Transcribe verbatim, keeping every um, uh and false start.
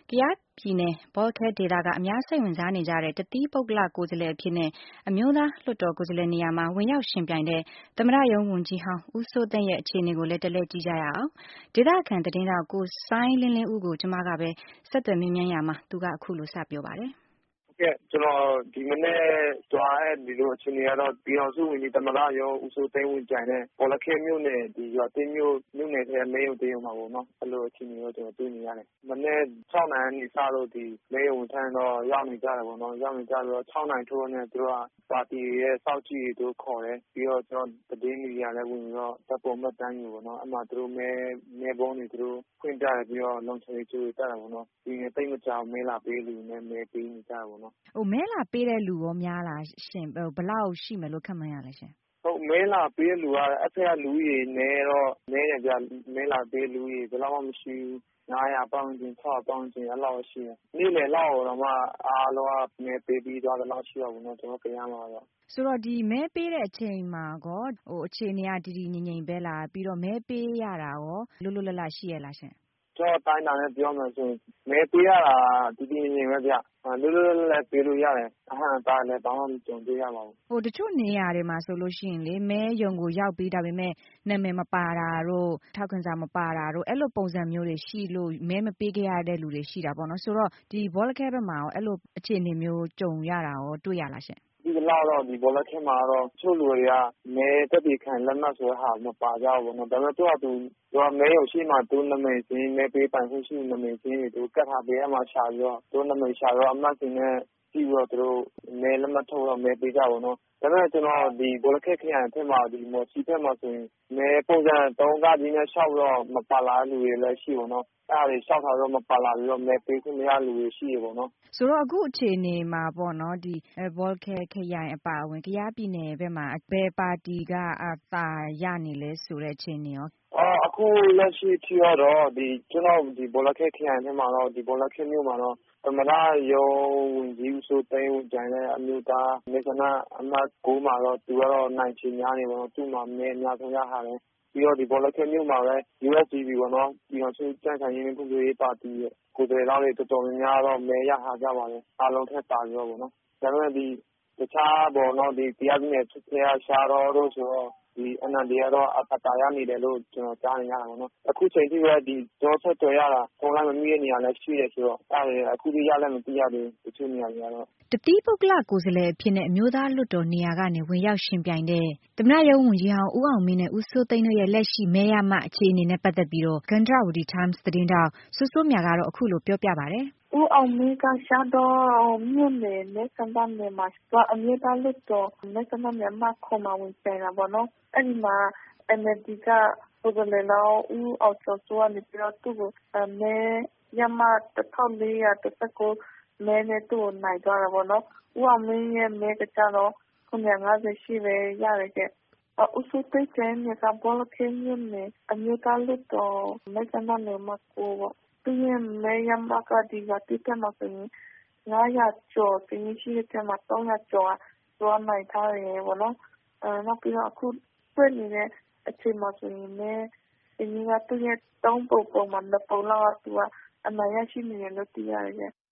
ကယားပြည်နယ်ဘောလခဲဒေသကအများစိတ်ဝင်စားနေကြတဲ့တသီးပုဂ္ဂလကိုယ်စားလှယ်အဖြစ်နဲ့အမျိုးသားလွှတ်တော်ကိုယ်စားလှယ်နေရာမှာဝင်ရောက်ယှဉ်ပြိုင်တဲ့သမ္မတရုံးဝန်ကြီးဟောင်းဦးစိုးသိန်းရဲ့အခြေအနေကိုလည်းတလှည့်ကြည့်ကြရအောင်ဒေသခံသတင်းတောက်ကိုစိုင်းလင်းလင်းဦးကိုကျွန်မကပဲဆက်သွယ်မေးမြန်းရာမှာသူကအခုလိုစပြောပါတယ်ကဲကျွန်တော်ဒီမနေ့တွားတဲ့ဒီလိုအခြေအနေကတော့ပြည်အောင်စုဝန်ကြီးသမ္မတရောဦးစိုးသိန်းဝင်ကြိုင်တဲ့ဘောလခဲမြို့နယ်ဒီရွာတင်းမြို့မြို့နယ်ထဲမဲရုံတင်းရုံမှာပေါ့နော်အဲ့လိုအခြေအနေတော့ကျွန်တော်တွေ့နေရတယ်မနေ့၆နာရီနေစလို့ဒီမဲရုံထမ်းတော့ရောက်နေကြတယ်ပေါ့နော်ရောက်နေကြတော့၆နာရီထိုးနဲ့သူတို့ကပါတီရဲ့စောက်ကြည့်တို့ခေါ်တယ်ပြီးတော့ကျွန်တော်တည်င်းမီဒီယာလည်းဝင်ပြီးတော့တပ်ပေါ်မှတ်တမ်းယူပေါ့နော်အမှသူတို့မဲမဲဘုံတွေသူတို့ဖွင့်ကြတယ်ပြီးတော့လုံချင်ကျိုးကြတယ်ပေါ့နော်ဒီနေ့တိတ်မကြောင်မဲလာပေးလူနဲ့မဲပေးနေကြတယ်ပေါ့နော်ဟိုမဲလာပေးတဲ့လူရောများလားရှင်ဘယ်လောက်ရှိမယ်လို့ခန့်မှန်းရလဲရှင်ဟုတ်မဲလာပေးလူကအထက်ကလူကြီးနေတော့နဲရကြမဲလာပေးလူကြီးဘယ်တော့မှမရှိဘူးနစ်ရာပေါင်းချင်း၆ရာပေါင်းချင်းအဲ့လောက်ရှိတယ်နေ့လယ်လောက်တော့မှအားလုံးကမဲပေးပြီးသွားတယ်လောက်ရှိတော့ဘူးเนาะကျွန်တော်ကြရမှာတော့ဆိုတော့ဒီမဲပေးတဲ့အချိန်မှာကောဟိုအခြေအနေကတည်တည်ငြိမ်ငြိမ်ပဲလားပြီးတော့မဲပေးရတာရောလွတ်လွတ်လပ်လပ်ရှိရလားရှင်ကျွန်တော်တိုင်းတာနဲ့ပြောမယ်ဆိုရင်မဲပေးရတာတည်တည်ငြိမ်ငြိမ်ပဲဗျလွတ်လွတ်လပ်လပ်ပေးလို့ရတယ်အဟံတာလည်းဘာမှမကြုံတွေ့ရပါဘူးဟိုတချို့နေရာတွေမှာဆိုလို့ရှိရင်လေမဲယုံကိုရောက်ပြီးဒါပေမဲ့နာမည်မပါတာတို့ထောက်ခံစာမပါတာတို့အဲ့လိုပုံစံမျိုးတွေရှိလို့မဲမပေးခဲ့ရတဲ့လူတွေရှိတာပေါ့နော်ဆိုတော့ဒီဘောလခဲဘက်မှာရောအဲ့လိုအခြေအနေမျိုးကြုံရတာရောတွေ့ရလားရှင်ဒီလောက်တော့ဒီဘောလခဲမှာတော့ချို့လူတွေကမဲတက်ပြီးခံလက်မှတ်ဆိုတဲ့ဟာမပါကြဘူးနော်ဒါပေမဲ့သူကသူသူကမဲရုံရှိမှသူနာမည်စင်းမဲပေးပိုင်ခွင့်ရှိနာမည်စင်းတွေသူကတ်ထားပေးအမှရှာပြီးတော့သူနာမည်ရှာတော့အမှတ်စင်းနဲ့ကြည့်ပြီးတော့သူတို့မဲလက်မှတ်ထုတ်တော့မဲပေးကြပါတော့ဒါပေမဲ့ကျွန်တော်ဒီဘောလခဲခရိုင်အထက်မှာဒီမော်စီဖက်မှာဆိုရင်မဲပုံစံသုံးကားကြီးနဲ့ရှောက်တော့မပါလာလူတွေလည်းရှိပါတော့အဲ့ဒါတွေရှောက်ထားတော့မပါလာပြီးတော့မဲပေးခွင့်မရလူတွေရှိရပါတော့ဆိုတော့အခုအခြေအနေမှာပေါ့နော်ဒီဘောလခဲခရိုင်အပါအဝင်ကယားပြည်နယ်ဘက်မှာဘယ်ပါတီကအသာရနေလဲဆိုတဲ့အခြေအနေရောအော်အခုလက်ရှိထိတော့ဒီကျွန်တော်ဒီဘောလခဲခရိုင်ထဲမှာတော့ဒီဘောလခဲမြို့မှာတော့သမ္မတရုံးဝန်ကြီးဦးစိုးသိန်းဝင်ကြိုင်တဲ့အမျိုးသားနေဆန္ဒအမှတ်၉မှာတော့သူကတော့နိုင်ချင်များနေပါတော့သူ့မှာမဲအများဆုံးရထားတယ်ပြီးတော့ဒီဘောလခဲမြို့မှာပဲ U S D P ပေါ့နော်ဒီအောင်စုကြံ့ခိုင်ရေးနဲ့ပြည်ရေးပါတီရဲ့ကိုယ်စားလှယ်တွေတော်တော်များများတော့မဲရထားကြပါတယ်အားလုံးထက်တာရောပေါ့နော်ဒါပေမဲ့ဒီတခြားပေါ့နော်ဒီတရားပြည်နယ်ဆက်ရှာတော့လို့ဆိုတော့ဒီ N L D ကတော့အတားရနေတယ်လို့ကျွန်တော်ကြားနေရတာပေါ့နော်အခုချိန်ထိပဲဒီကျွန်တော်ဆက်သွယ်ရတာဖုန်းလိုင်းမမိတဲ့နေရာလည်းရှိတယ်ဆိုတော့အဲ့ဒါအခုထိရလည်းမသိရသေးဘူးတချို့နေရာတွေကတော့တသီးပုဂ္ဂလကိုယ်စားလှယ်အဖြစ်နဲ့အမျိုးသားလွှတ်တော်နေရာကနေဝင်ရောက်ရှင်ပြိုင်တဲ့သမ္မတရုံးဝန်ကြီးဟောင်းဦးအောင်မင်းနဲ့ဦးစိုးသိန်းတို့ရဲ့လက်ရှိမဲရမှအခြေအနေနဲ့ပတ်သက်ပြီးတော့ Gandrawadi Times သတင်းတောက်စိုးစိုးမြကတော့အခုလိုပြောပြပါတယ်ဦးအောင်မင်းကရှာတော့မြို့နယ်နဲ့စံတမ်းနယ်မှာသွားအမျိုးသားလွှတ်တော်နဲ့စံတမ်းနယ်မှာခေါ်မှာဝင်ပြိုင်တာပေါ့နော်အဲ့ဒီမှာ N L D ကကိုယ်စားလှယ်လောင်းဦးအောင်ကျော်စိုးကနေပြီးတော့သူ့ကိုမဲရမှတစ်ထောင်လေးရာတစ်ဆက်ကိုမဲနဲ့သူ့ကိုနိုင်သွားတာပေါ့နော်ဦးအောင်မင်းရဲ့မဲကကြတော့ခုနှစ်ငါးဆယ်ရှိပဲရတယ်ကျဦးစိုးသိန်းကျင်းကဘောလခဲမြို့နယ်အမျိုးသားလွှတ်တော်မဲစံတမ်းနယ်မှာကိုပေါ့သူရဲ့မဲရမှကဒီကတိကျမှာဆိုရင်ငါးရာကျော်တင်းရှိတဲ့မှာသုံးရာကျော်သွားနိုင်ထားတယ်ပေါ့နော်အဲနောက်ပြီးတော့အခုတွေ့နေတဲ့အချိန်မှာဆိုရင်လည်းဒီကသူရဲ့သုံးပုံပုံမှာနှစ်ပုံလောက်သူကအမှန်ရရှိနေတယ်လို့သိရတယ်